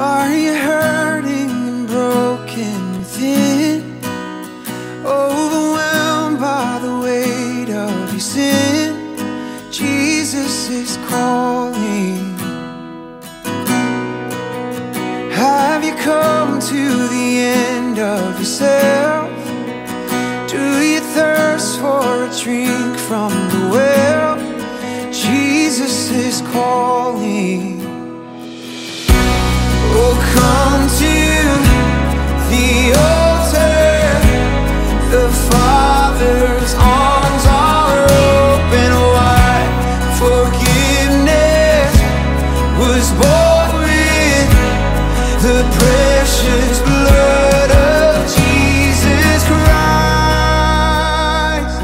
Are you hurting and broken within? Overwhelmed by the weight of your sin? Jesus is calling. Have you come to the end of yourself? Do you thirst for a drink from the well? Jesus is calling. Oh, come to the altar. The Father's arms are open wide. Forgiveness was bought with the precious blood of Jesus Christ.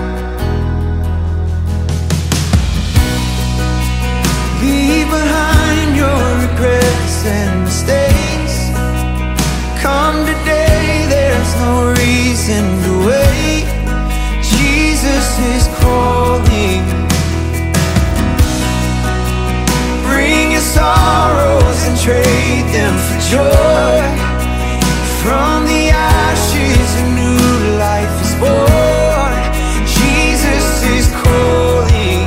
Leave behind your regrets and mistakes. Come today, there's no reason to wait. Jesus is calling. Bring your sorrows and trade them for joy. From the ashes a new life is born. Jesus is calling.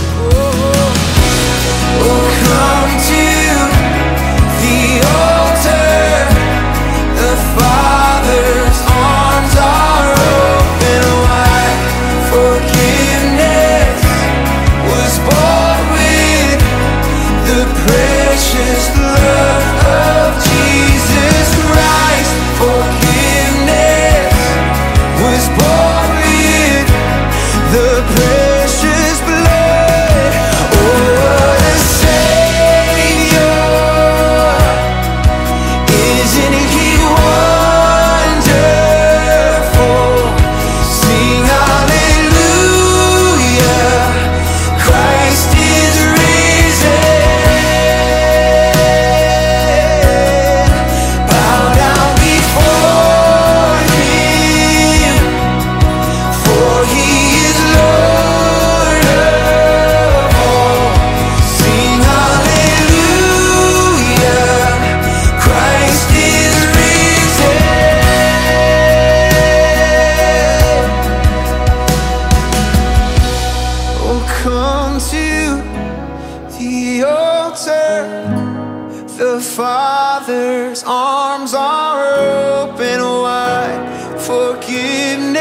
Oh, come to the altar. The Father's arms are open wide. Forgiveness was bought with the precious blood of Jesus Christ. Forgiveness was bought with the precious blood. Oh, what a Savior! Isn't He wonderful? Sing hallelujah! Christ is risen. Bow down before Him, for He is Lord of all. Sing hallelujah! Christ is risen. Oh, come to the altar. The Father's arms are open wide. Forgiveness